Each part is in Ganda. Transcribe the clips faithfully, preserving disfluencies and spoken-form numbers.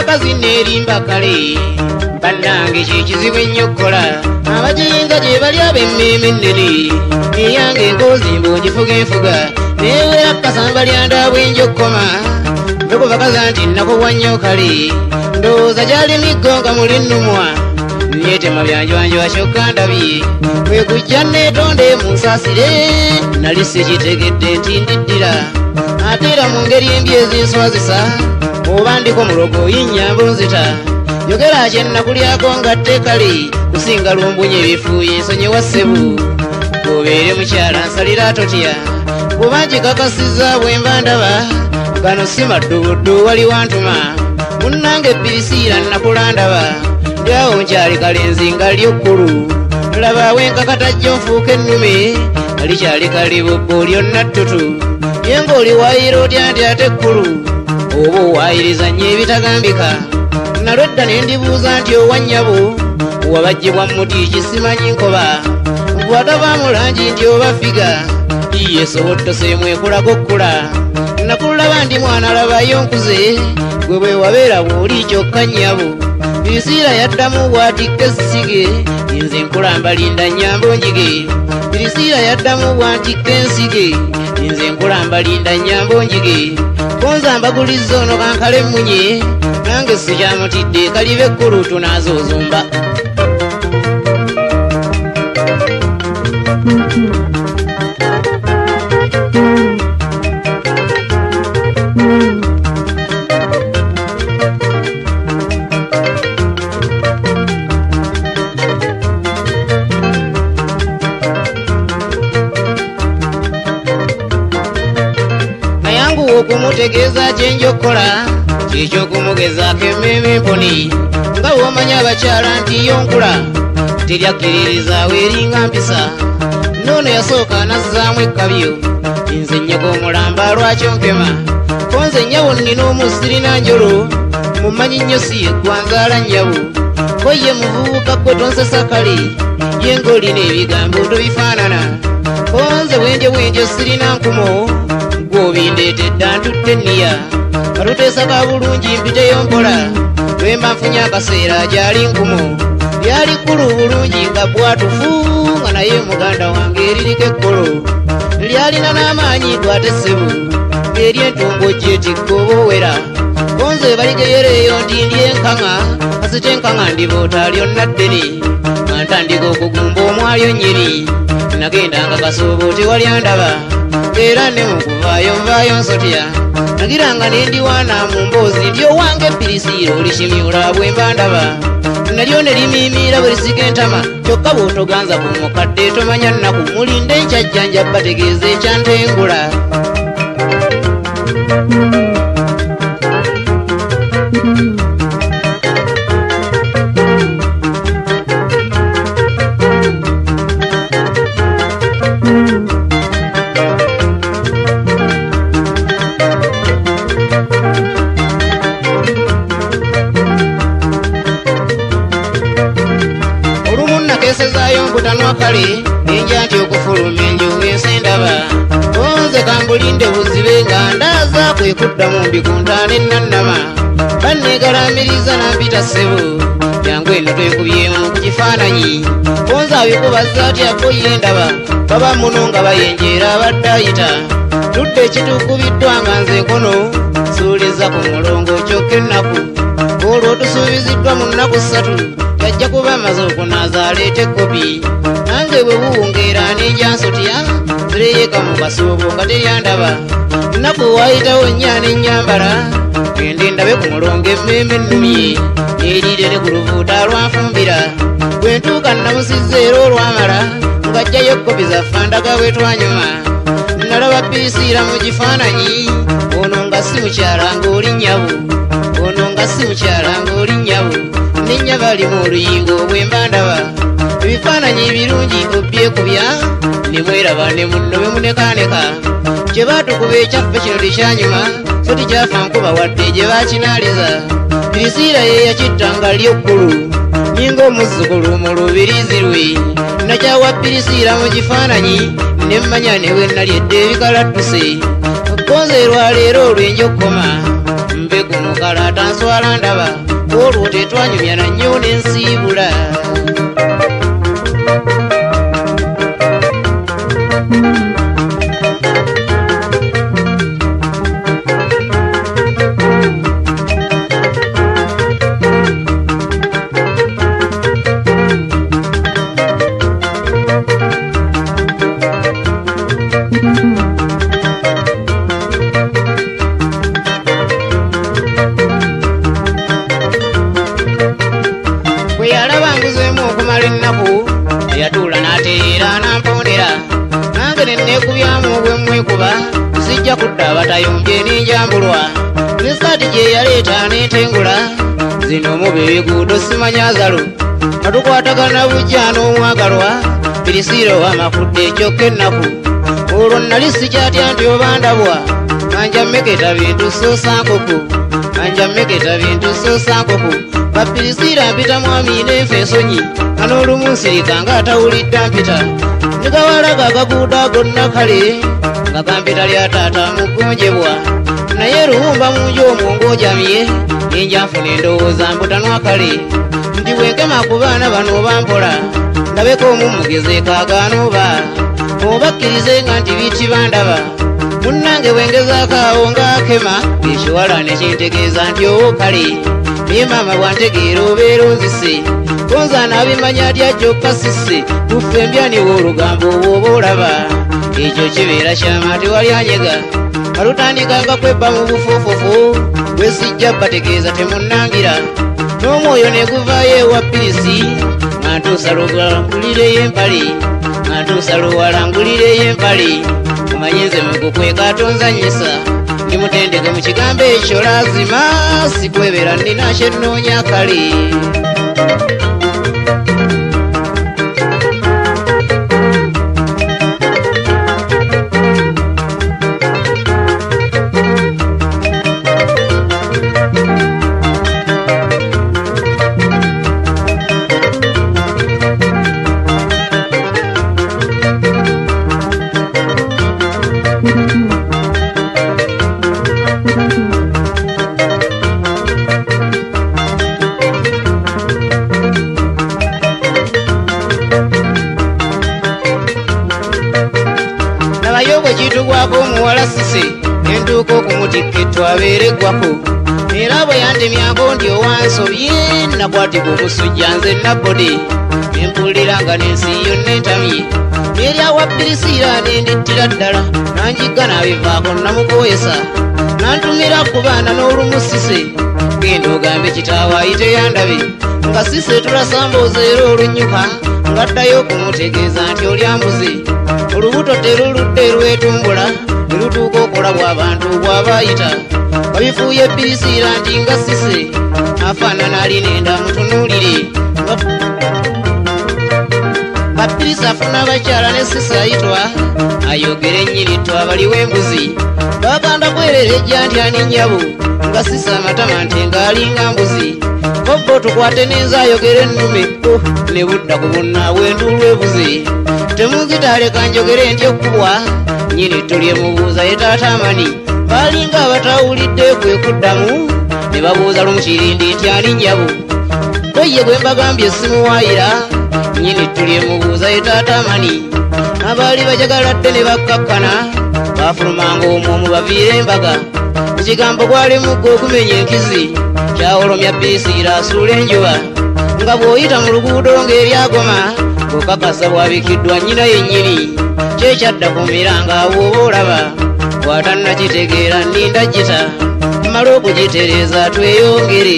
mpakazi nerimba kale bannange kyekizibu ennyo okukola abagiyinza gye bali ab'emmeeme ennene eyange enkoozi mb'ogifuga enfuga neewera kasamba lyanda bwenjo okukoma ndokubakaza nti nakuwa nnyo kale ndowooza gyali miggo nga muli nnumwa nyetema byanjwanjwa kyokka ndabye kwe kujja neetonde munsaasire nali sikitegedde nti ndiddira ate era mu ngeri embi ezinswazisa oba ndiko mulogo yinnyambo nzita yogera kye nnakulyako ngatte kale kusinga lumbunye ebifuuye nsonyiwa ssebu obeere mukyala nsalira totya kuba nkikakasizza bwe mba ndaba gano si maddubuddu wali wantuma munnange Pirisiira nnakula ndaba ndyawo nkyali kale nzinga lyokkulu laba wenkakatajjo nfuuka ennume alikyali kale bubbo lyonna ttutu ye ng'oli waayira otya nti ate ekkulu oba owaayiriza nnyo ebitagambika nalwedda ne ndibuuza nti owa nnyabo wabajjibwa muti kisimanyi nkoba bw'atava mu langi nti oba figa iye sobottosemu ekulako kkula nakulaba ndi mwana labayo nkuze gwe bwe wabeera bw'oli kyokka nnyabo Pirisiira yaddamu bw'atikka essige nze nkulamba linda nnyambo njige Pirisiira yaddamu bw'atikka ensige nze nkulamba linda nnyambo njige konza mbagulizza ono kankale emmunye nange sikyamutidde kalibe ekkulu tunaazozumba okumutegeeza kyenjokola kyekyokumugezako emmeeme emponi nga bw'omanya abakyala nti yonkula teryakkiririzaawo eringa mpisa noono yasooka nazzaamu ekkabyo nze nnyego omulamba lwakyo nkema ko nze nnyabo nnina omusirina njolo mumanyi nnyo si yeggwanzaala nnyabo ko ye muvubuka gwe tonsesa kale ye ng'olina ebigambo tobifaanana ko nze bwenje bwenjo sirina nkumo gw'obindeetedde antutte enniya katuteesaka bulungi mpiteyo mpola lwemba nfunye akaseera gyali nkumo lyali kkulu bulungi nga bwatufu nga naye muganda wange eririko ekkolo lyalina n'amaanyi gwate ssebu ng'eryentungo gyetikka oba owera konze baligeyereeyo nti ndi enkaŋa kasite enkaŋa ndiboota lyonna ddene nga ntandika okugumba omwalyo nnyini nagendanga kasoobo tewalyandaba era ne mukuvaayo nvaayo nsotya nagiranga ne ndiwaana mu mboozi nti owange Pirisiira olikimyula bwe mba ndaba nalyo ne limiimiira bwe lisika entama kyokka bw'otoganza ku mukadde tomanya nnaku mulinde enkyajjanja bategeeza ekyantengula kale enja nti okufuluma enjuba ensendaba konze kambulinde buzibe nga ndaaza kwe kuddamu mbikuntaana ennannama banneegalamiriza nampita ssebo jangu eno twekubyemu ku kifaananyi konze abikubaza atyako ye ndaba baba muno nga bayenjeera abadde ayita tudde ekitukubiddwa nga nze nkono suuliza ku mulongo kyokka ennaku olwo tusuubiziddwa mu nnaku ssatu yajja kuba amaze okunaaza aleeta ekkopi nange bwe buwungeera n'enjansotya zireeyeka mu kasoobo nga teryandaba nnaku waayitawo nnya n'ennyambala gende ndabe ku mulongo emmeeme ennumye neeriire ne ku luvuuta lwanfumbira bwe ntuuka namusizza era olwamala ng'ajjayo ekkopi zaffe ndaga bwe twanyuma nalaba Pirisiira mu kifaananyi ono nga si mukyala ng'oli nnyabo ono nga si mukyala ng'oli nnyabo nennya balimu oluyingo bwe mba ndaba ebifaananyi ebirungi obyekubya ne mweraba ne munno be munekaneka kye baatukuba ekyaffe kino tekyanyuma so tikyafa nkuba wadde gye bakinaaliza Pirisiira ye yakittanga lyokkulu nyinga omuzzukulu mu lubirizi lwe nakyawa Pirisiira mu kifaananyi ne mmanya ne bwe nalyedde ebikalattuse konze lwaleero olwenja okukoma mbe kumukala tanswala ndaba olwo tetwanyumya na nnyo n'ensiibula. Yatula n'ateera n'ampondera nange ne neekubyamu obwe mwekuba sijja kudda batayombye n'enjambulwa n'essaati gye yaleeta n'entengula zino mu bibiguudo simanyazalo natukwatagana bujja n'omwagalwa Pirisiiro amakudde kyokka ennaku olwo nali sikyatya nti oba ndabwa anja mmeketa bintu soosa nkoko anja mmeketa bintu soosa nkoko Bapirisiira mpita mwami n'enfa ensonyi n'olumu nsirika ng'atawulidde mpita nigawalaga agaguuda gonna kale nga gampita lya taata mugonjebwa naye luwumba mu nju omwo ng'ojamye ninja nfuna endowooza mbutanwa kale nti bwenkema ku baana bano oba mpola ndabeko omumugeze kaagaana oba obakkirize nga nti biiti bandaba munnange bwengezaako awo ng'akema ekiwala ne kintegeeza nti owo kale naye maama bwantegeera obeera onzise konza n'abimanya lya gyokka sisse tufe embyaniwo olugambo obwoba olaba ekyo kibeera kyama tewali anyega kalutandikanga kwebba mu bufoofofo bwesijja bategeeza temunnangira n'omwoyo ne guvaayo ewa Pirisi nga ntuusa luwalangulireyo empale nga ntuusa luwalangulireyo empale omanyi nze mugukweka atonzanyisa ndimutendeke mu kigambo ekyo laazima sikwebera nnina kyennoonya kale. Bwe kitugwako omuwala Sise entuuka okumutikka abeere eggwako era bwe yandemyako nti owansobye nakwatibwa omusujja nze nabbode nempulira nga n'ensi yonna entamye n'eryawa Pirisiira nendittira ddala nanjigga n'abivaako namukoyesa nantumira ku baana n'olumu Sise genda ogambe kitaawe ayite yandabe nga Sise tulasambooza era olunnyuka ng'addayo okumutegeeza nti olyambuze olubuto teruludde lwetumbula ne lutuuka okulabwa abantu bw'abayita babifuuye Pirisiira nti nga Sise afaanana alina enda mutunuulire Bapirisi afuna abakyala ne Sise ayitwa ayogere ennyini twabaliwo embuzi baganda kwererejja nti ani nnyabo nga Sise amatama nti ng'alinga mbuzi kobbo tukwate n'enza ayogere ennume ne budda ku bunnaabwe enduulu ebuze temuzitaaleka njogere nti ekkubwa nnyini tulye mubuuza ye taata amani baalinga abatawulidde kwe kuddamu ne babuuza lumukirindi nti ani nnyabo koye gwe mbagambye simuwaayira nnyini tulye mubuuza ye taata amani abaali bajagaladde ne bakkakkana baafulumanga omwo mu baviira embaga ekigambo gwali muggo okumenya enkizi kyawolomya Pirisiira asuula enjuba nga bw'oyita mu luguudo ng'eryagoma okakasa bwabikiddwa nnyina yennyini kyekyadda kumira ng'awo oba olaba bw'atannakitegeera nninda gita mmala okugitereeza tweyongere.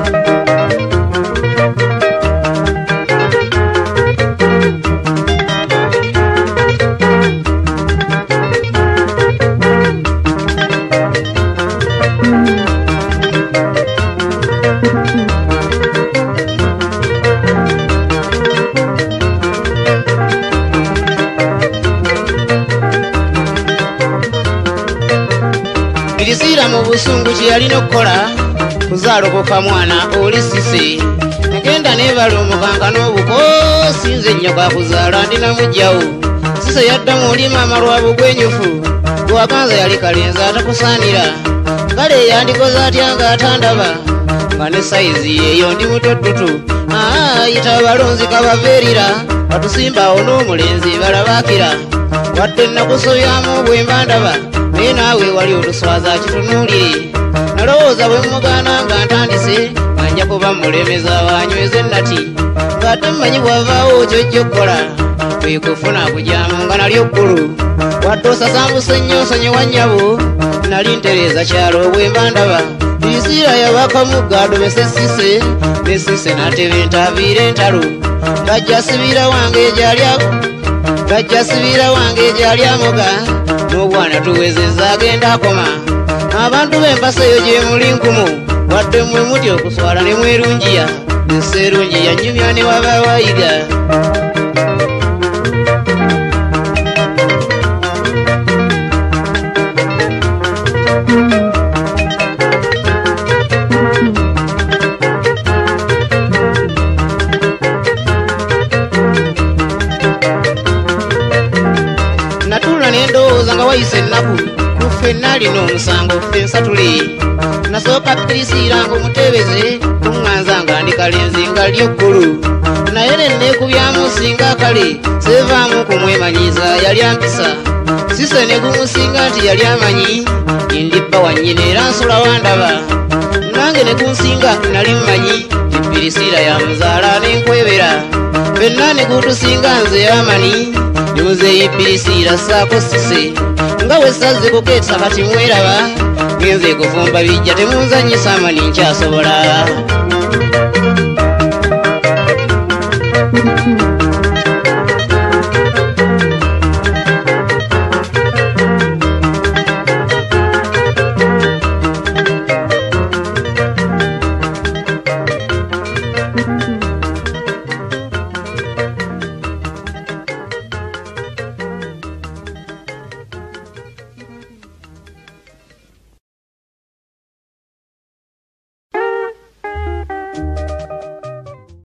Pirisiira mu busungu kye yalina okukola kuzaalokoka mwana oli Sise ngenda neebala omukanga n'obuko sinze nnyo kakuzaala ndinamugjawo Sise yaddamu oli maama lwa bugwenyufu gwakanza yali kalenzi atakusaanira kale yandikoze atya ng'atandaba nga ne sayizi eyo ndi mutotutu ayita abalonzi kabaveerira batusimbawo n'omulenzi balabakira wadde nakusobyamu bwe mba ndaba naye naawe wali otuswaza kitunuulire nalowooza bwe mugana nga ntandise nga nja kuba mulemeza banyweze nati ng'ate mmanyi bwavaawo kyojja okukola kwe kufuna kujamu nga nalyo ggulu wadde osasambuse nnyo nsonyiwa nnyabo nali ntereeza kyalo bwe mba ndaba isiira yabakamugga adomese sise ne sise natebe ntaviire entalo ngajja sibira wange egyalyago ngajja sibira wange egyalyamoga n'obwana tuwezezza agenda akoma abantu b'empasa eyo gye muli nkumu wadde mmwe mutya okuswala ne mwerungiya nseerungiya nnyumya ne waba wayiga natula nendowooza nga wayise ennaku kufenna alina omusango ffe nsatule nasooka pirisiiranga omutebeze kuŋŋanza nga ndi kalenzi nga lyo ggulu naye nenneekubyamu singa kale seevaamu kumwemanyiza yali ampisa sise ne gumusinga nti yali amanyi ndibba wannyina era nsula wandaba nange ne gunsinga nali mmanyi epirisiira ya muzaala n'enkwebera fenna ne gutusinga nze yamani nimuzeeyi pirisiira saako sise nga we sazze kukeetsa kati mweraba ngenze kufumba bijja temunzanyisa amani nkyasobola